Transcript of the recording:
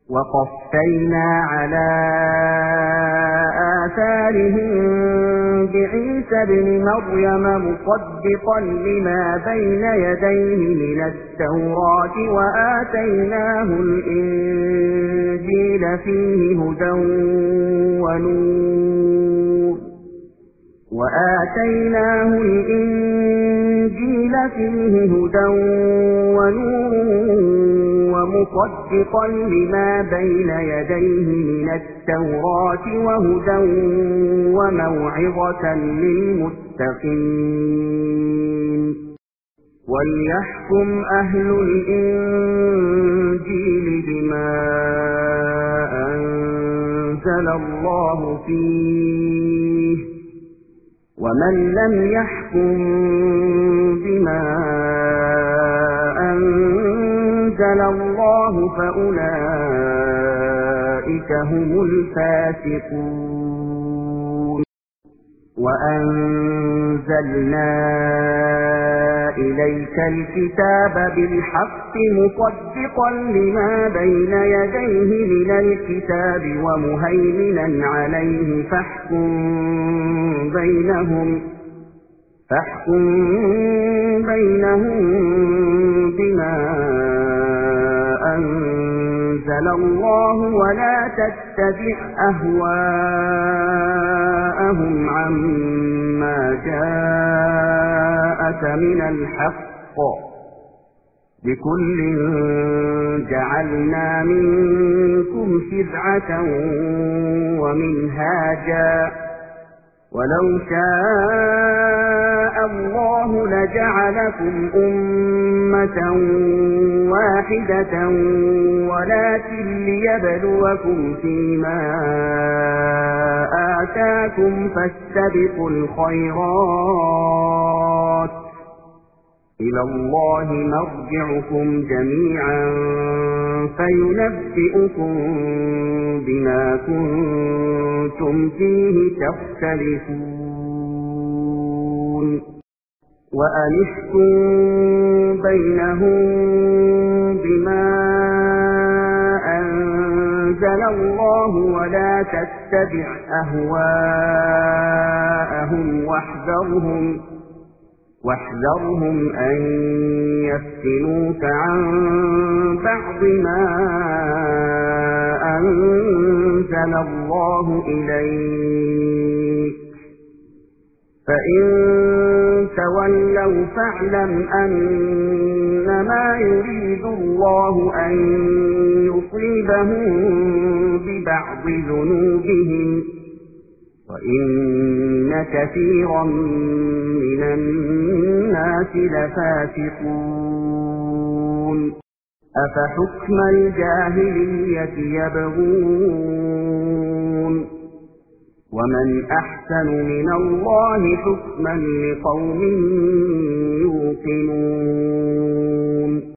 وقفينا على آثارهم بعيسى ابن مريم مصدقا لما بين يديه من التوراة وآتيناه الإنجيل فيه هدى ونور ومصدقا لما بين يديه من التوراة وهدى وموعظة للمتقين وليحكم أهل الإنجيل بما أنزل الله فيه ومن لم يحكم بما أنزل الله فأولئك هم الفاسقون وأنزلنا إليك الكتاب بالحق مصدقا لما بين يديه من الكتاب ومهيمنا عليه فاحكم بينهم بما أنزل الله ولا تتبع أهواءهم عما جاءك من الحق لكل جعلنا منكم شرعة ومنهاجا ولو شاء الله لجعلكم أمة واحدة ولكن ليبلوكم فيما آتاكم فاستبقوا الخيرات إلى الله مرجعكم جميعا فينبئكم بما كنتم فيه تختلفون وأنحكم بينهم بما أنزل الله ولا تتبع أهواءهم واحذرهم أن يفتنوك عن بعض ما أنزل الله إليك فإن تولوا فاعلم أنما يريد الله أن يصيبهم ببعض ذنوبهم وإن كثيرا من الناس لفاسقون أفحكم الجاهلية يبغون ومن أحسن من الله حكما لقوم يوقنون